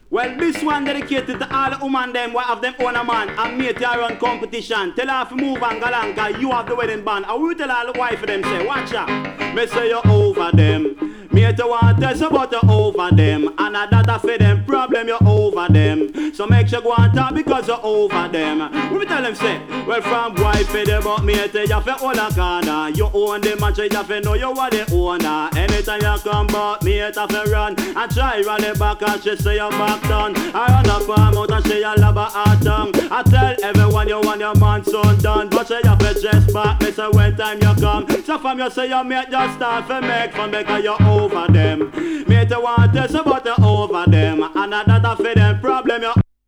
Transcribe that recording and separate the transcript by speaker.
Speaker 1: Well, this one dedicated to all the women them what have them own a man and mate you run competition. Tell her to move and galang cause you have the wedding band. I will tell all the wife of them say, watch out. Me say you over them. Mate you want tell you but you over them. And that a for them problem you over them. So make sure go and talk because you over them. What me tell them say? Well from wife for them but mate you have to own a corner. You own them and you have to know you are the owner. Anytime you come back mate have to run and try run it back and she say you back down. I run up palm out and she a love her tongue. I tell everyone you want your man son done. But she have to dress back me say when time you come. So from you say you mate just start to make fun because you over them. Mate you want to say but you over them. And that a for them problem you